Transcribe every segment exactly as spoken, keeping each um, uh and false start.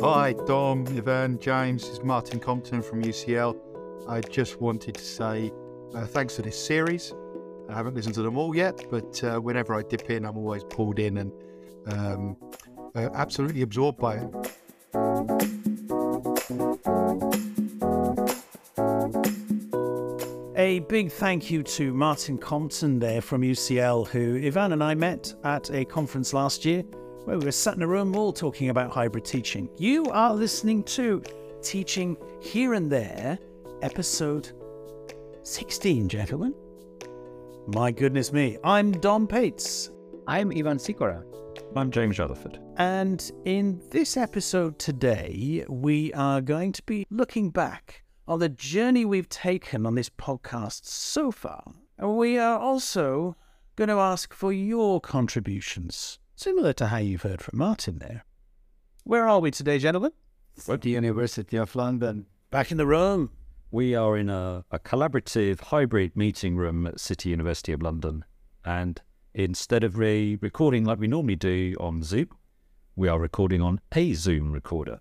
Hi, Dom, Ivan, James. This is Martin Compton from U C L. I just wanted to say uh, thanks for this series. I haven't listened to them all yet, but uh, whenever I dip in, I'm always pulled in and um, uh, absolutely absorbed by it. A big thank you to Martin Compton there from U C L, who Ivan and I met at a conference last year where we were sat in a room all talking about hybrid teaching. You are listening to Teaching Here and There, episode sixteen, gentlemen. My goodness me, I'm Dom Pates. I'm Ivan Sikora. I'm James Rutherford. And in this episode today, we are going to be looking back on the journey we've taken on this podcast so far. And we are also going to ask for your contributions, similar to how you've heard from Martin there. Where are we today, gentlemen? At the University of London. Back in the room. We are in a, a collaborative hybrid meeting room at City University of London. And instead of re- recording like we normally do on Zoom, we are recording on a Zoom recorder.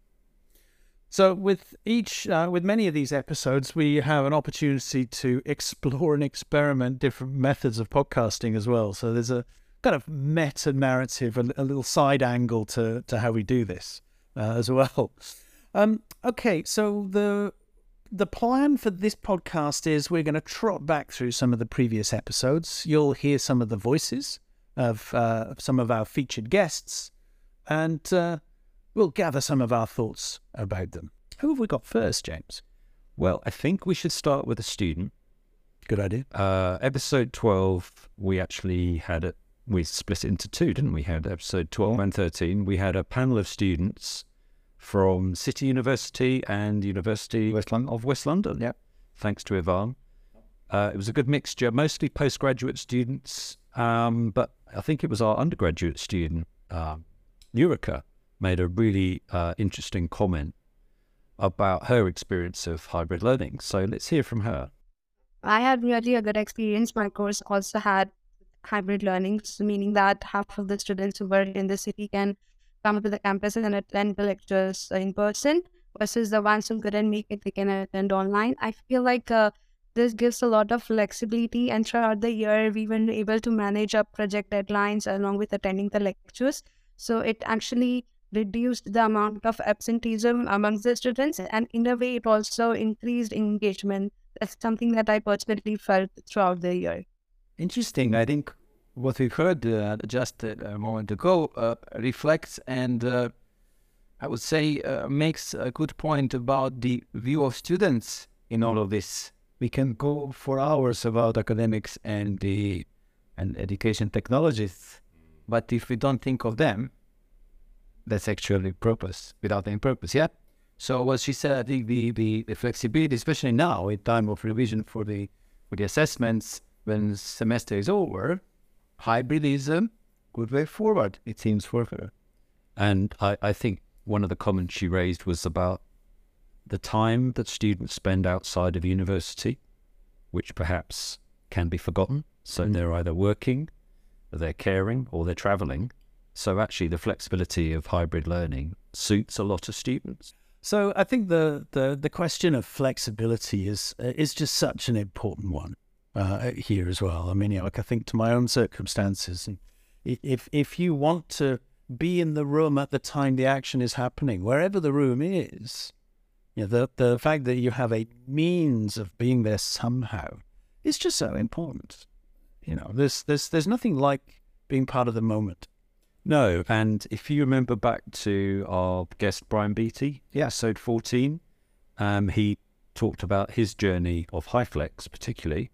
So with each, uh, with many of these episodes, we have an opportunity to explore and experiment different methods of podcasting as well. So there's a kind of meta-narrative, a, a little side angle to, to how we do this uh, as well. Um, okay, so the the plan for this podcast is we're going to trot back through some of the previous episodes. You'll hear some of the voices of, uh, of some of our featured guests, and uh, we'll gather some of our thoughts about them. Who have we got first, James? Well, I think we should start with a student. Good idea. Uh, episode twelve, we actually had it, we split it into two, didn't we? Had episode twelve and thirteen. We had a panel of students from City University and University West London. of West London. Yeah, thanks to Ivan. Uh, it was a good mixture, mostly postgraduate students, um, but I think it was our undergraduate student, um, Nurika, made a really uh, interesting comment about her experience of hybrid learning. So let's hear from her. I had really a good experience. My course also had hybrid learning, so meaning that half of the students who were in the city can come to the campus and attend the lectures in person, versus the ones who couldn't make it, they can attend online. I feel like uh, this gives a lot of flexibility, and throughout the year, we were able to manage our project deadlines along with attending the lectures. So it actually reduced the amount of absenteeism amongst the students, and in a way, it also increased engagement. That's something that I personally felt throughout the year. Interesting. I think what we heard uh, just a moment ago uh, reflects and uh, I would say uh, makes a good point about the view of students in all of this. We can go for hours about academics and the and education technologies, but if we don't think of them, that's actually purpose without any purpose. Yeah. So what she said, I think the, the, the flexibility, especially now in time of revision for the for the assessments when semester is over, hybrid is a good way forward, it seems, for her. And I, I think one of the comments she raised was about the time that students spend outside of university, which perhaps can be forgotten. So mm. they're either working, or they're caring, or they're traveling. So actually the flexibility of hybrid learning suits a lot of students. So I think the, the, the question of flexibility is uh, is just such an important one uh, here as well. I mean, you know, like I think to my own circumstances, and if if you want to be in the room at the time the action is happening, wherever the room is, you know, the the fact that you have a means of being there somehow is just so important. You know, there's there's there's nothing like being part of the moment. No, and if you remember back to our guest Brian Beattie, yeah, episode fourteen, um, he talked about his journey of HyFlex particularly,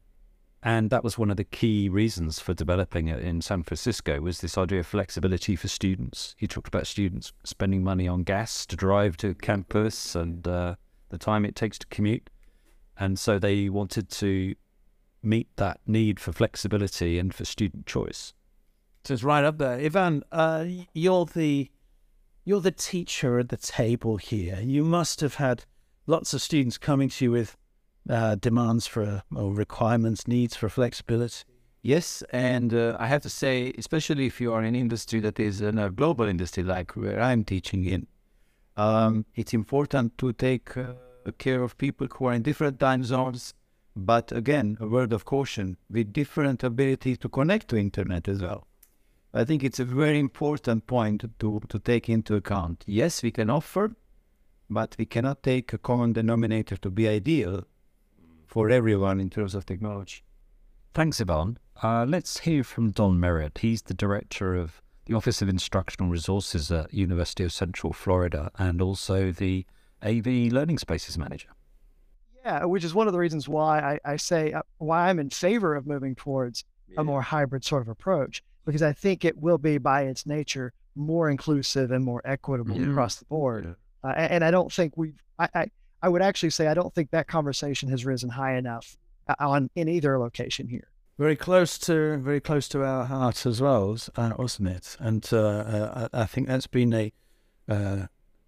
and that was one of the key reasons for developing it in San Francisco, was this idea of flexibility for students. He talked about students spending money on gas to drive to campus and uh, the time it takes to commute, and so they wanted to meet that need for flexibility and for student choice. So it's right up there. Ivan, uh, you're the you're the teacher at the table here. You must have had lots of students coming to you with uh, demands for or requirements, needs for flexibility. Yes, and uh, I have to say, especially if you are in an industry that is in a global industry like where I'm teaching in, Um, it's important to take uh, care of people who are in different time zones, but again, a word of caution, with different ability to connect to internet as well. I think it's a very important point to, to take into account. Yes, we can offer, but we cannot take a common denominator to be ideal for everyone in terms of technology. Thanks, Ivan. Uh, let's hear from Don Merritt. He's the director of the Office of Instructional Resources at University of Central Florida and also the A V Learning Spaces Manager. Yeah, which is one of the reasons why I, I say uh, why I'm in favor of moving towards yeah. a more hybrid sort of approach, because I think it will be by its nature more inclusive and more equitable yeah. across the board. Yeah. Uh, and, and I don't think we've, I, I, I would actually say I don't think that conversation has risen high enough on in either location here. Very close to, very close to our heart as well, uh, wasn't it? And uh, uh, I think that's been a, uh,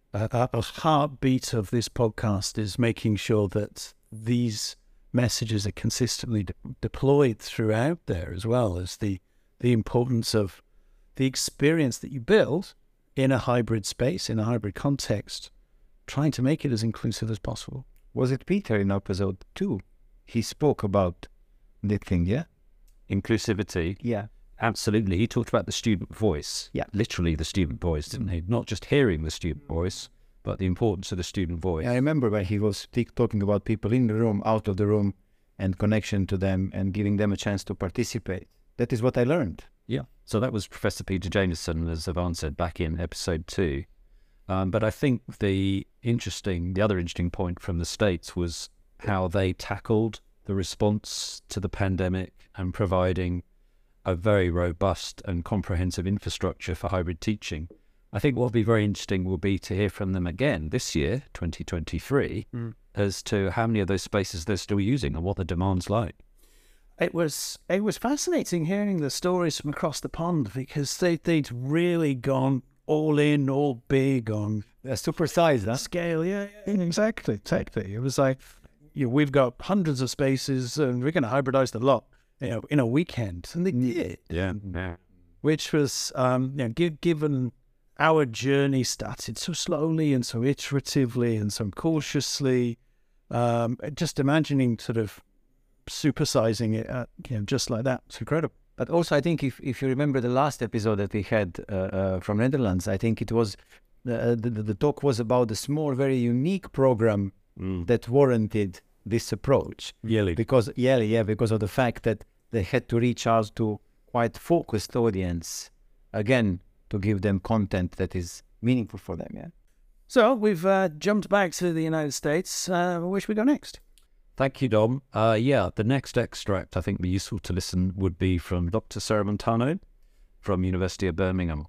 a a heartbeat of this podcast, is making sure that these messages are consistently de- deployed throughout there, as well as the the importance of the experience that you build in a hybrid space, in a hybrid context, trying to make it as inclusive as possible. Was it Peter in episode two? He spoke about the thing, yeah? Inclusivity. Yeah. Absolutely. He talked about the student voice. Yeah. Literally the student voice, didn't he? Not just hearing the student voice, but the importance of the student voice. Yeah, I remember when he was talking about people in the room, out of the room, and connection to them and giving them a chance to participate. That is what I learned. Yeah. So that was Professor Peter Jameson, as Ivan said, back in episode two. Um, but I think the interesting, the other interesting point from the States was how they tackled the response to the pandemic and providing a very robust and comprehensive infrastructure for hybrid teaching. I think what will be very interesting will be to hear from them again this year, twenty twenty-three, mm. as to how many of those spaces they're still using and what the demand's like. It was it was fascinating hearing the stories from across the pond, because they, they'd really gone all in, all big on a super size huh? scale. Yeah, yeah, exactly, exactly. It was like, you know, we've got hundreds of spaces and we're going to hybridize the lot, you know, in a weekend. And they did. Yeah. yeah. Which was, um, you know, give, given our journey started so slowly and so iteratively and so cautiously, um, just imagining sort of supersizing it, uh, you know, just like that. It's incredible. But also, I think if, if you remember the last episode that we had uh, uh, from Netherlands, I think it was, uh, the, the talk was about a small, very unique program mm. that warranted this approach. Yeli. Because, Yeli, yeah, because of the fact that they had to reach out to quite focused audience, again, to give them content that is meaningful for them, yeah. So, we've uh, jumped back to the United States. Uh, where should we go next? Thank you, Dom. Uh, yeah, the next extract I think be useful to listen would be from Doctor Sarah Montano from University of Birmingham.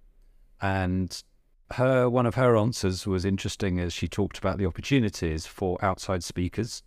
And her one of her answers was interesting, as she talked about the opportunities for outside speakers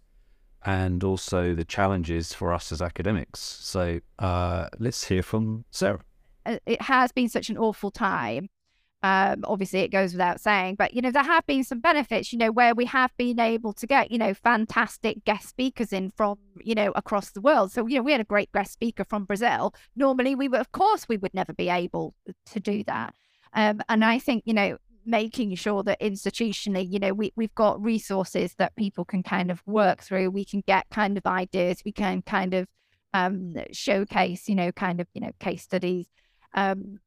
and also the challenges for us as academics. So uh, let's hear from Sarah. It has been such an awful time. Um, obviously, it goes without saying, but, you know, there have been some benefits, you know, where we have been able to get, you know, fantastic guest speakers in from, you know, across the world. So, you know, we had a great guest speaker from Brazil. Normally, we would, of course, we would never be able to do that. Um, and I think, you know, making sure that institutionally, you know, we, we've got resources that people can kind of work through. We can get kind of ideas. We can kind of um, showcase, you know, kind of, you know, case studies. Um,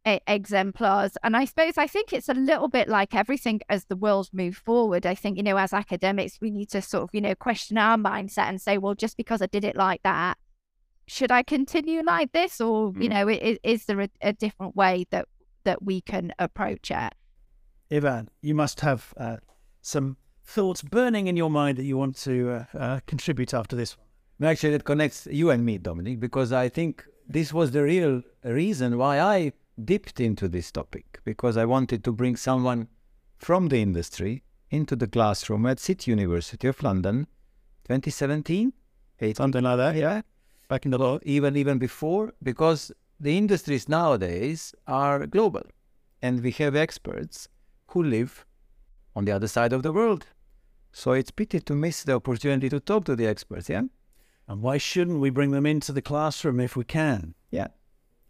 exemplars. And I suppose I think it's a little bit like everything as the world moves forward. I think, you know, as academics, we need to sort of, you know, question our mindset and say, well, just because I did it like that, should I continue like this? Or, mm. you know, is, is there a, a different way that, that we can approach it? Ivan, you must have uh, some thoughts burning in your mind that you want to uh, uh, contribute after this one. Actually, it connects you and me, Dominic, because I think this was the real reason why I dipped into this topic, because I wanted to bring someone from the industry into the classroom at City University of London, twenty seventeen, something like that, yeah, back in the law, even even before, because the industries nowadays are global, and we have experts who live on the other side of the world. So it's pity to miss the opportunity to talk to the experts, yeah. And why shouldn't we bring them into the classroom if we can? Yeah.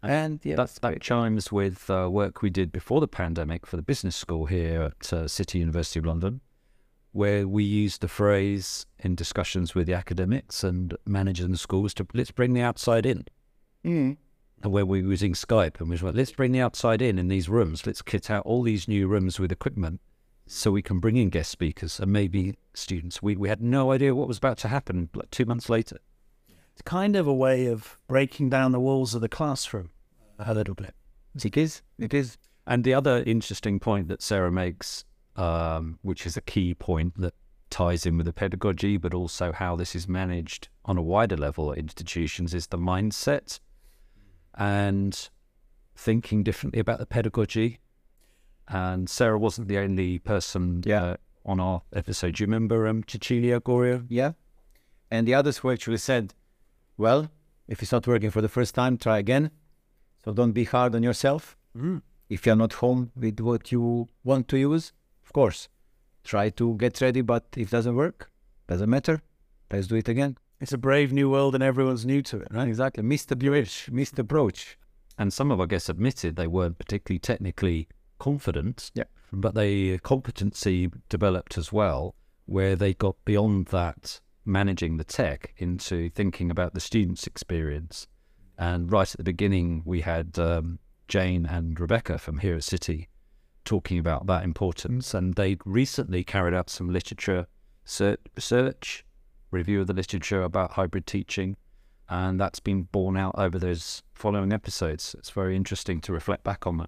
And yeah, that, that chimes with uh, work we did before the pandemic for the business school here at uh, City University of London, where we used the phrase in discussions with the academics and managers in the schools to let's bring the outside in. Mm. And where we were using Skype, and we were like, let's bring the outside in in these rooms. Let's kit out all these new rooms with equipment so we can bring in guest speakers and maybe students. We we had no idea what was about to happen like two months later. It's kind of a way of breaking down the walls of the classroom a little bit. It is. It is. And the other interesting point that Sarah makes, um, which is a key point that ties in with the pedagogy, but also how this is managed on a wider level at institutions, is the mindset and thinking differently about the pedagogy. And Sarah wasn't the only person Yeah. uh, on our episode. Do you remember um, Cecilia Goria? Yeah. And the others who actually said, well, if it's not working for the first time, try again. So don't be hard on yourself. Mm. If you're not home with what you want to use, of course, try to get ready. But if it doesn't work, doesn't matter. Let's do it again. It's a brave new world and everyone's new to it, right? Exactly. Missed approach. Missed approach. And some of our guests admitted they weren't particularly technically confident, Yeah. but they competency developed as well, where they got beyond that managing the tech into thinking about the student's experience. And right at the beginning, we had um, Jane and Rebecca from here at City talking about that importance. And they recently carried out some literature research, review of the literature about hybrid teaching. And that's been borne out over those following episodes. It's very interesting to reflect back on that.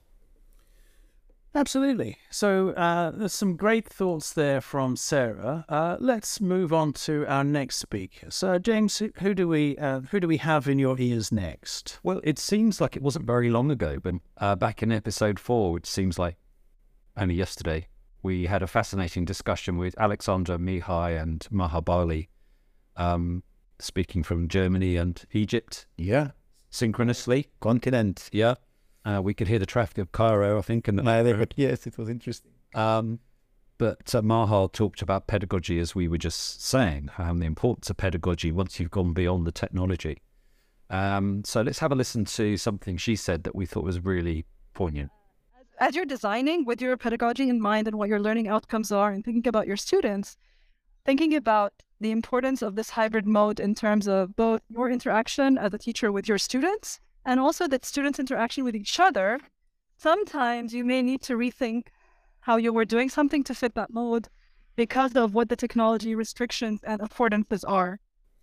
Absolutely. So uh, there's some great thoughts there from Sarah. Uh, let's move on to our next speaker. So James, who, who do we uh, who do we have in your ears next? Well, it seems like it wasn't very long ago, but uh, back in episode four, which seems like only yesterday, we had a fascinating discussion with Alexander Mihai and Maha Bali, um, speaking from Germany and Egypt. Yeah. Synchronously. Continent. Yeah. Uh, we could hear the traffic of Cairo, I think. And yes, it was interesting. Um, but uh, Maha talked about pedagogy, as we were just saying, and the importance of pedagogy once you've gone beyond the technology. Um, so let's have a listen to something she said that we thought was really poignant. As you're designing with your pedagogy in mind and what your learning outcomes are and thinking about your students, thinking about the importance of this hybrid mode in terms of both your interaction as a teacher with your students and also that students' interaction with each other, sometimes you may need to rethink how you were doing something to fit that mode because of what the technology restrictions and affordances are.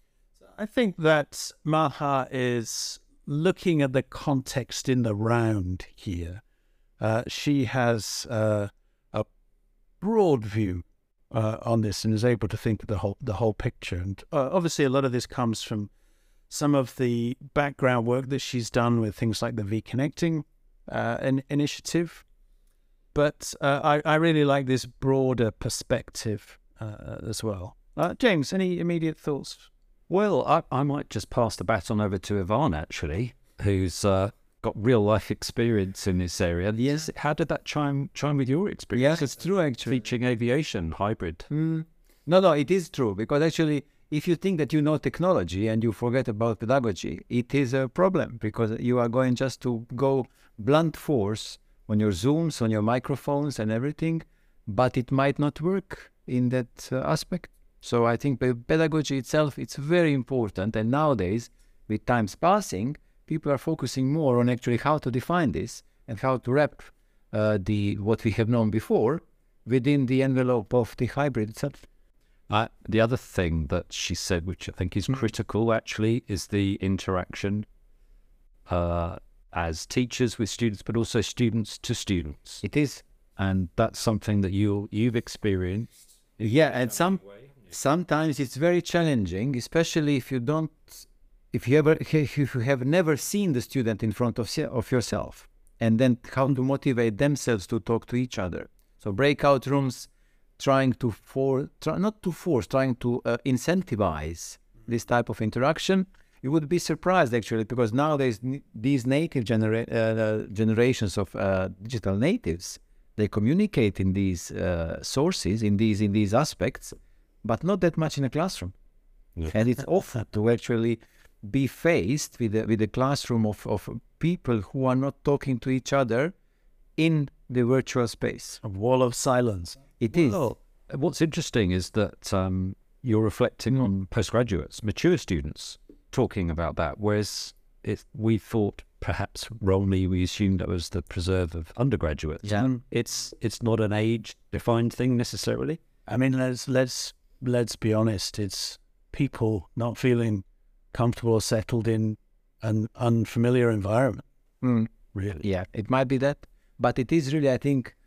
I think that Maha is looking at the context in the round here. Uh, she has uh, a broad view uh, on this and is able to think of the whole the whole picture. And uh, obviously, a lot of this comes from some of the background work that she's done with things like the V-Connecting uh, in, initiative. But uh, I, I really like this broader perspective uh, as well. Uh, James, any immediate thoughts? Well, I, I might just pass the baton over to Ivan, actually, who's uh, got real life experience in this area. Yes. How did that chime chime with your experience? Yes, it's true, actually. Teaching aviation hybrid. Mm. No, no, it is true, because actually, if you think that you know technology and you forget about pedagogy, it is a problem, because you are going just to go blunt force on your Zooms, on your microphones and everything, but it might not work in that uh, aspect. So I think pedagogy itself, it's very important. And nowadays, with times passing, people are focusing more on actually how to define this and how to wrap uh, the what we have known before within the envelope of the hybrid itself. Uh, the other thing that she said, which I think is critical actually, is the interaction uh, as teachers with students, but also students to students. It is. And that's something that you, you've experienced. Yeah, and some sometimes it's very challenging, especially if you don't, if you ever, if you have never seen the student in front of, of yourself, and then how to motivate themselves to talk to each other. So breakout rooms, trying to for try, not to force, trying to uh, incentivize this type of interaction. You would be surprised actually, because nowadays these native genera uh, generations of uh, digital natives, they communicate in these uh, sources, in these in these aspects, but not that much in a classroom. Yeah. And it's often to actually be faced with a, with a classroom of, of people who are not talking to each other in the virtual space. A wall of silence. It is. Well, what's interesting is that um, you're reflecting on postgraduates, mature students, talking about that, whereas it, we thought perhaps wrongly we assumed that was the preserve of undergraduates. Yeah. It's it's not an age-defined thing necessarily. I mean, let's let's let's be honest. It's people not feeling comfortable or settled in an unfamiliar environment. Mm. Really. Yeah, it might be that, but it is really, I think,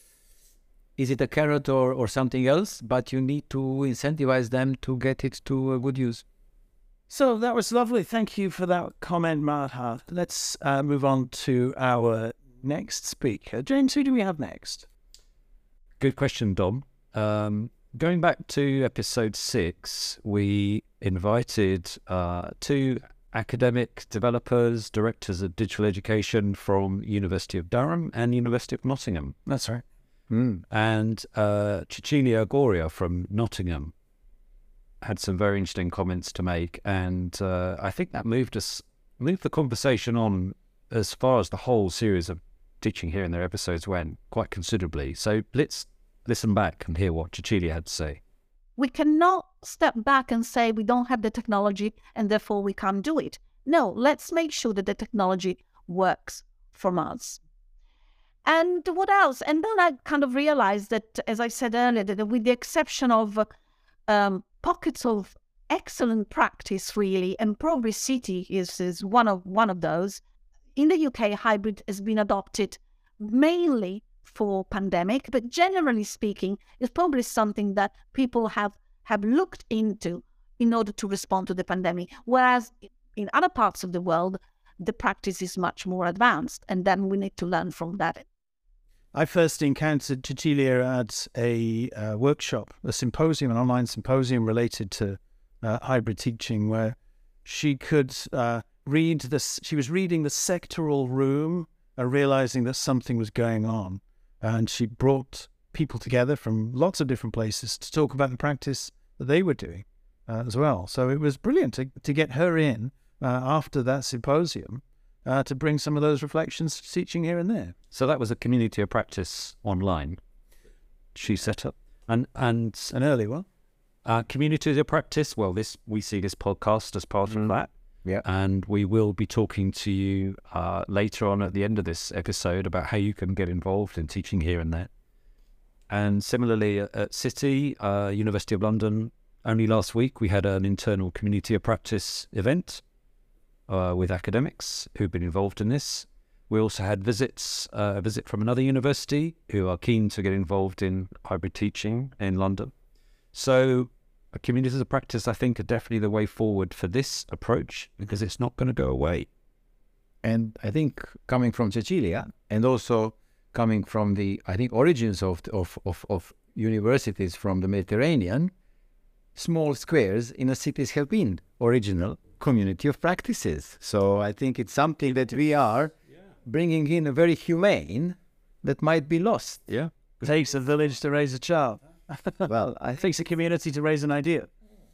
is it a carrot or, or something else? But you need to incentivize them to get it to a good use. So that was lovely. Thank you for that comment, Madha. Let's uh, move on to our next speaker. James, who do we have next? Good question, Dom. Um, going back to episode six, we invited uh, two academic developers, directors of digital education from University of Durham and University of Nottingham. That's right. Mm. And uh, Cecilia Goria from Nottingham had some very interesting comments to make, and uh, I think that moved us, moved the conversation on as far as the whole series of Teaching Here and There episodes went, quite considerably. So let's listen back and hear what Cecilia had to say. We cannot step back and say we don't have the technology and therefore we can't do it. No, let's make sure that the technology works for us. And what else? And then I kind of realized that, as I said earlier, that with the exception of um, pockets of excellent practice, really, and probably City is, is one of one of those. In the U K, hybrid has been adopted mainly for pandemic, but generally speaking, it's probably something that people have, have looked into in order to respond to the pandemic. Whereas in other parts of the world, the practice is much more advanced, and then we need to learn from that. I first encountered Cecilia at a uh, workshop, a symposium, an online symposium related to uh, hybrid teaching, where she could uh, read this. She was reading the sectoral room, uh, realizing that something was going on, and she brought people together from lots of different places to talk about the practice that they were doing uh, as well. So it was brilliant to, to get her in uh, after that symposium. Uh, to bring some of those reflections to Teaching Here and There. So that was a community of practice online she set up. And and An early one. uh, community of practice, well, this we see this podcast as part of that. Yeah. And we will be talking to you uh, later on at the end of this episode about how you can get involved in Teaching Here and There. And similarly at, at City, uh, University of London, only last week we had an internal community of practice event Uh, with academics who've been involved in this. We also had visits, uh, a visit from another university who are keen to get involved in hybrid teaching in London. So a communities of practice, I think, are definitely the way forward for this approach, because it's not going to go away. And I think coming from Cecilia, and also coming from the, I think, origins of, of, of, of universities from the Mediterranean, small squares in a cities have been original community of practices. So I think it's something that we are bringing in a very humane that might be lost. Yeah. It takes a village to raise a child. Well, I It takes a community to raise an idea.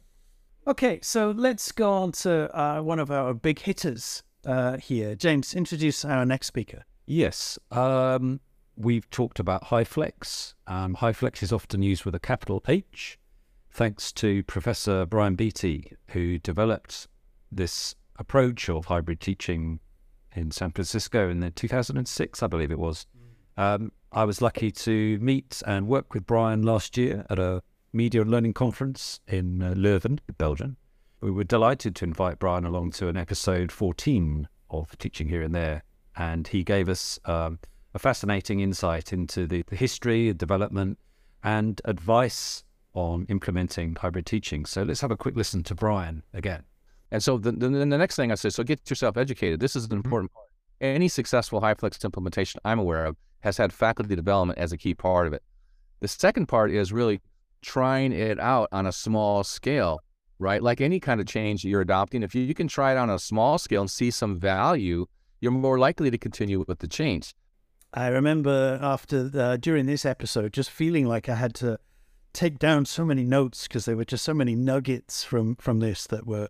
Okay, so let's go on to uh, one of our big hitters uh, here. James, introduce our next speaker. Yes. Um, we've talked about HyFlex. Um, HyFlex is often used with a capital H, thanks to Professor Brian Beattie, who developed this approach of hybrid teaching in San Francisco in the two thousand six, I believe it was. Um, I was lucky to meet and work with Brian last year at a media and learning conference in uh, Leuven, Belgium. We were delighted to invite Brian along to an episode fourteen of Teaching Here and There, and he gave us um, a fascinating insight into the, the history, development, and advice on implementing hybrid teaching. So let's have a quick listen to Brian again. And so the, the, the next thing I say, so get yourself educated. This is an important part. Any successful HyFlex implementation I'm aware of has had faculty development as a key part of it. The second part is really trying it out on a small scale, right? Like any kind of change you're adopting, if you, you can try it on a small scale and see some value, you're more likely to continue with the change. I remember after uh, during this episode just feeling like I had to take down so many notes because there were just so many nuggets from, from this that were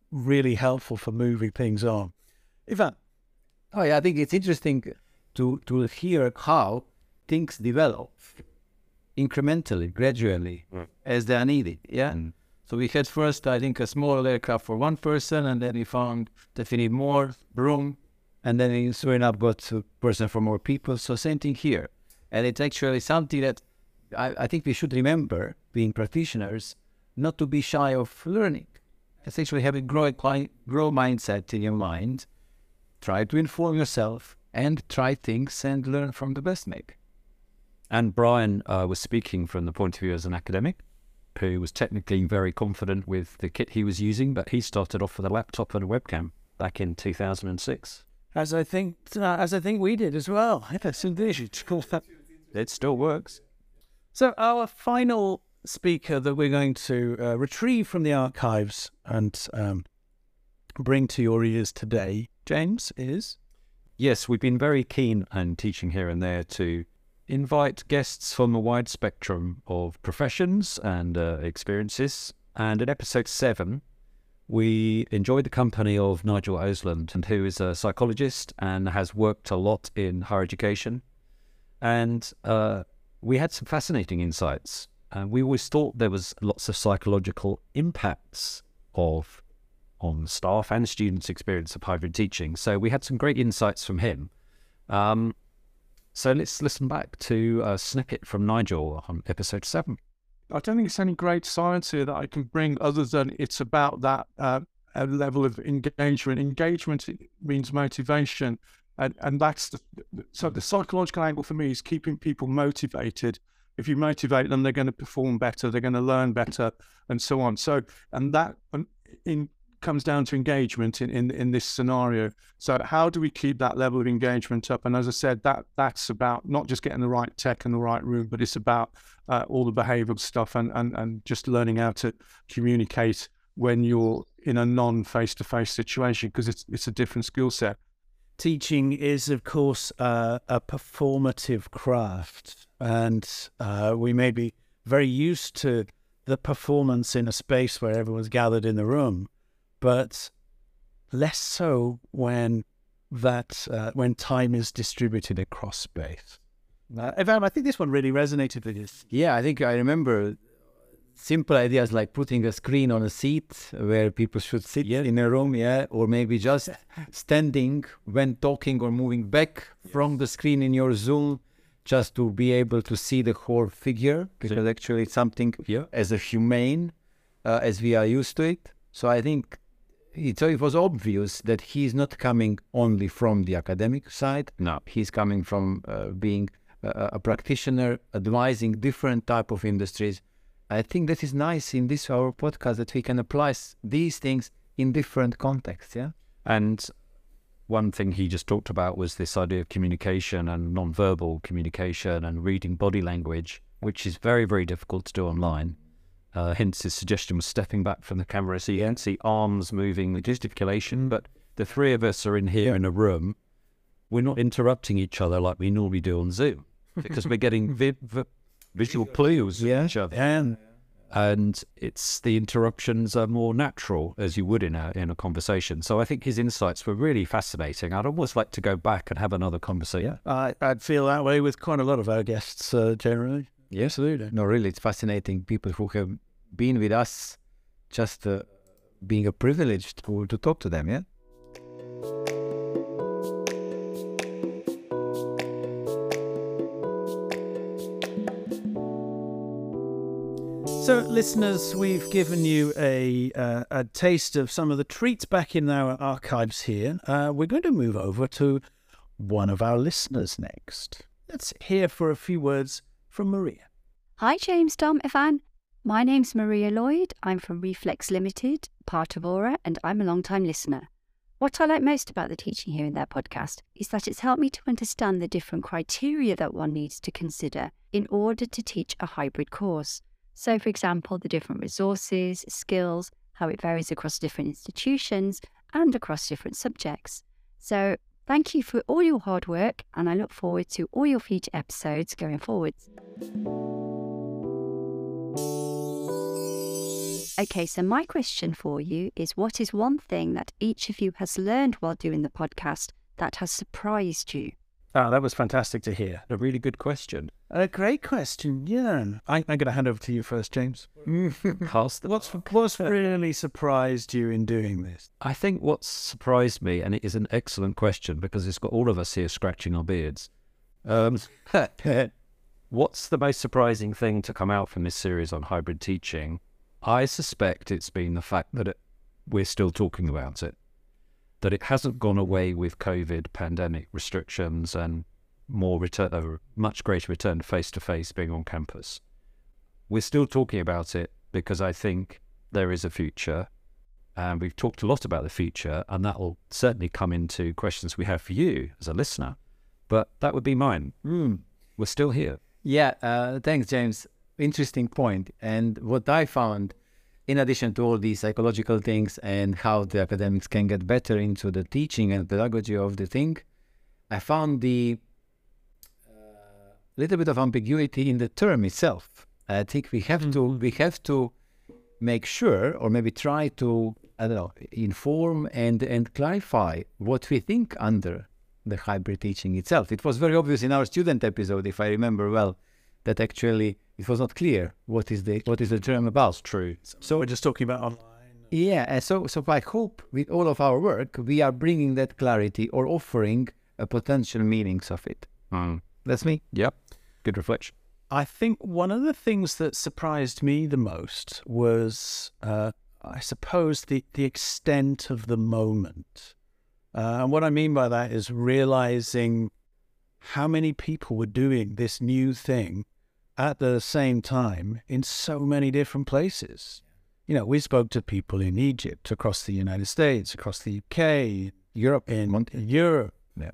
really helpful for moving things on. Ivan? Oh, yeah, I think it's interesting to, to hear how things develop incrementally, gradually, mm. as they are needed, yeah? Mm. So we had first, I think, a small aircraft for one person, and then we found that we need more room, and then we soon enough got a person for more people, so same thing here. And it's actually something that I, I think we should remember, being practitioners, not to be shy of learning. Essentially have a grow, grow mindset in your mind, try to inform yourself, and try things and learn from the best make. And Brian uh, was speaking from the point of view as an academic, who was technically very confident with the kit he was using, but he started off with a laptop and a webcam back in two thousand six. As I think, uh, as I think we did as well. Yes, indeed. It still works. So our final speaker that we're going to uh, retrieve from the archives and um, bring to your ears today, James, is? Yes, we've been very keen and teaching here and there to invite guests from a wide spectrum of professions and uh, experiences. And in episode seven, we enjoyed the company of Nigel Osland, and who is a psychologist and has worked a lot in higher education. And uh, we had some fascinating insights. Uh, we always thought there was lots of psychological impacts of on staff and students' experience of hybrid teaching. So we had some great insights from him. Um, so let's listen back to a snippet from Nigel on episode seven. I don't think it's any great science here that I can bring other than it's about that uh, level of engagement. Engagement means motivation. And, and that's the, so the psychological angle for me is keeping people motivated. If you motivate them, they're going to perform better, they're going to learn better, and so on. So, and that in, comes down to engagement in, in, in this scenario. So how do we keep that level of engagement up? And as I said, that that's about not just getting the right tech in the right room, but it's about uh, all the behavioral stuff and, and, and just learning how to communicate when you're in a non-face-to-face situation, because it's, it's a different skill set. Teaching is, of course, uh, a performative craft, and uh, we may be very used to the performance in a space where everyone's gathered in the room, but less so when that uh, when time is distributed across space. Uh, Ivan, I think this one really resonated with you. Yeah, I think I remember simple ideas like putting a screen on a seat where people should sit yeah. in a room, yeah, or maybe just standing when talking or moving back yes. from the screen in your Zoom, just to be able to see the whole figure, because so, actually it's something yeah. as a humane uh, as we are used to it. So I think it, it was obvious that he's not coming only from the academic side. No, he's coming from uh, being a, a practitioner, advising different type of industries. I think that is nice in this our podcast that we can apply these things in different contexts, yeah. And one thing he just talked about was this idea of communication and non-verbal communication and reading body language, which is very, very difficult to do online. Uh, hence his suggestion was stepping back from the camera so you can see arms moving, gesticulation, but the three of us are in here in a room. We're not interrupting each other like we normally do on Zoom, because we're getting vi vi visual clues yeah. of each other. And, and it's the interruptions are more natural, as you would in a, in a conversation. So I think his insights were really fascinating. I'd almost like to go back and have another conversation. Yeah. I, I'd feel that way with quite a lot of our guests, uh, generally. Yes, absolutely. No, really, it's fascinating. People who have been with us, just uh, being a privilege to, to talk to them, yeah? So, listeners, we've given you a, uh, a taste of some of the treats back in our archives here. Uh, we're going to move over to one of our listeners next. Let's hear for a few words from Maria. Hi, James, Dom, Ivan. My name's Maria Lloyd. I'm from Reflex Limited, part of Aura, and I'm a long-time listener. What I like most about the teaching here in their podcast is that it's helped me to understand the different criteria that one needs to consider in order to teach a hybrid course. So, for example, the different resources, skills, how it varies across different institutions and across different subjects. So, thank you for all your hard work, and I look forward to all your future episodes going forwards. Okay, so my question for you is, what is one thing that each of you has learned while doing the podcast that has surprised you? Oh, that was fantastic to hear. A really good question. A great question, yeah. I, I'm going to hand over to you first, James. Cast the What's, what's really surprised you in doing this? I think what's surprised me, and it is an excellent question because it's got all of us here scratching our beards. Um, what's the most surprising thing to come out from this series on hybrid teaching? I suspect it's been the fact that it, we're still talking about it, that it hasn't gone away with COVID pandemic restrictions and more return, a much greater return face-to-face being on campus. We're still talking about it because I think there is a future, and we've talked a lot about the future, and that will certainly come into questions we have for you as a listener. But that would be mine. Mm. We're still here. Yeah, uh, thanks, James. Interesting point. And what I found, in addition to all these psychological things and how the academics can get better into the teaching and pedagogy of the thing, I found the uh, little bit of ambiguity in the term itself. I think we have to we have to make sure, or maybe try to, I don't know, inform and and clarify what we think under the hybrid teaching itself. It was very obvious in our student episode, if I remember well, that actually it was not clear what is the what is the term about. True. So we're just talking about online. Yeah, and so so I hope with all of our work we are bringing that clarity or offering a potential meanings of it. Mm. That's me. Yep. Good reflection. I think one of the things that surprised me the most was, uh, I suppose, the, the extent of the moment. Uh, and what I mean by that is realizing how many people were doing this new thing at the same time in so many different places. You know, we spoke to people in Egypt, across the United States, across the U K, Europe, in, in Europe, yeah.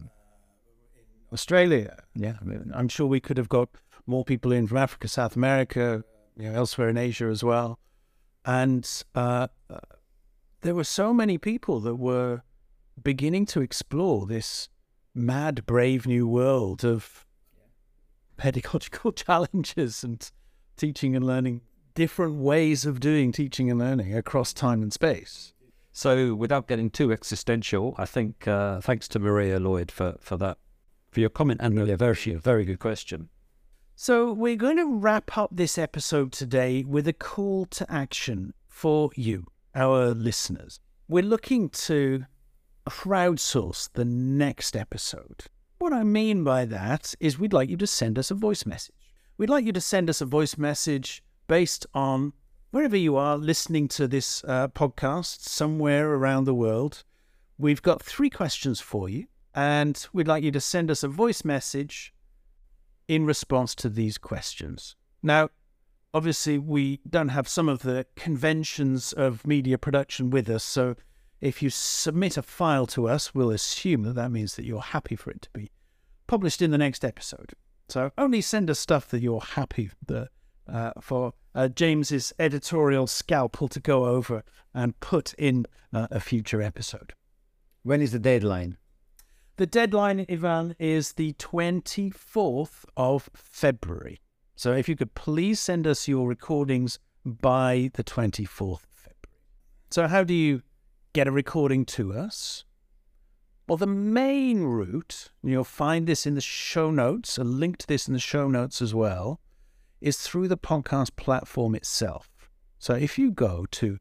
Australia. Yeah, I mean, I'm sure we could have got more people in from Africa, South America, you know, elsewhere in Asia as well. And uh, uh, there were so many people that were beginning to explore this mad, brave new world of pedagogical challenges and teaching and learning, different ways of doing teaching and learning across time and space. So without getting too existential, I think uh, thanks to Maria Lloyd for, for that, for your comment, and really a very, very good question. So we're going to wrap up this episode today with a call to action for you, our listeners. We're looking to crowdsource the next episode. What I mean by that is we'd like you to send us a voice message. We'd like you to send us a voice message based on wherever you are listening to this uh, podcast, somewhere around the world. We've got three questions for you, and we'd like you to send us a voice message in response to these questions. Now, obviously, we don't have some of the conventions of media production with us, so if you submit a file to us, we'll assume that that means that you're happy for it to be published in the next episode. So only send us stuff that you're happy the, uh, for uh, James's editorial scalpel to go over and put in uh, a future episode. When is the deadline? The deadline, Ivan, is the twenty-fourth of February. So if you could please send us your recordings by the twenty-fourth of February. So how do you get a recording to us? Well, the main route, and you'll find this in the show notes, a link to this in the show notes as well, is through the podcast platform itself. So if you go to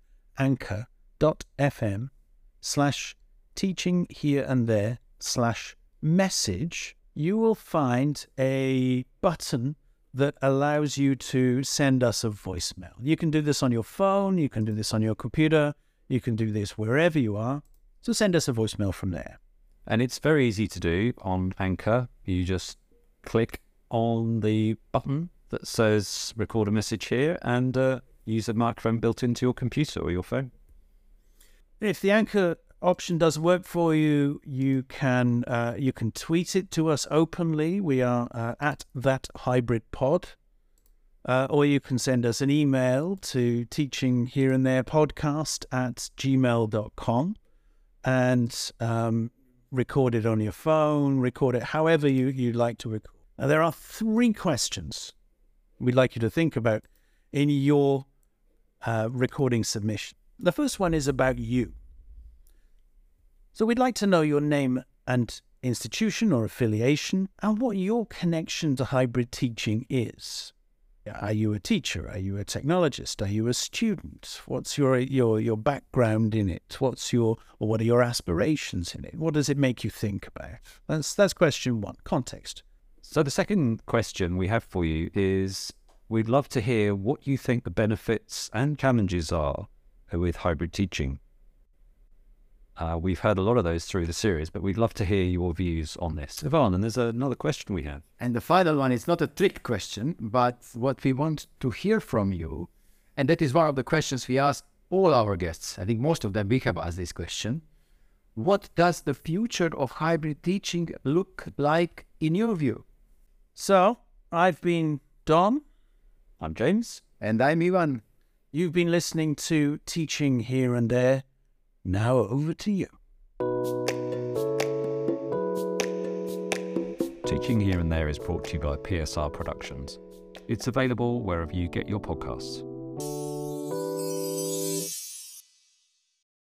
anchor.fm slash teaching here and there slash message, you will find a button that allows you to send us a voicemail. You can do this on your phone, you can do this on your computer, you can do this wherever you are. So send us a voicemail from there. And it's very easy to do on Anchor. You just click on the button that says record a message here and uh, use a microphone built into your computer or your phone. If the Anchor option doesn't work for you, you can uh, you can tweet it to us openly. We are uh, at that hybrid pod. Uh, or you can send us an email to teaching here and there podcast at gmail dot com and um, record it on your phone, record it however you, you'd like to record. Now, there are three questions we'd like you to think about in your uh, recording submission. The first one is about you. So we'd like to know your name and institution or affiliation and what your connection to hybrid teaching is. Are you a teacher? Are you a technologist? Are you a student? What's your your your background in it? What's your or what are your aspirations in it? What does it make you think about? That's that's question one. Context. So the second question we have for you is, we'd love to hear what you think the benefits and challenges are with hybrid teaching. Uh, we've heard a lot of those through the series, but we'd love to hear your views on this. Ivan, and there's another question we have. And the final one is not a trick question, but what we want to hear from you, and that is one of the questions we ask all our guests. I think most of them we have asked this question. What does the future of hybrid teaching look like in your view? So, I've been Dom. I'm James. And I'm Ivan. You've been listening to Teaching Here and There. Now over to you. Teaching Here and There is brought to you by P S R Productions. It's available wherever you get your podcasts.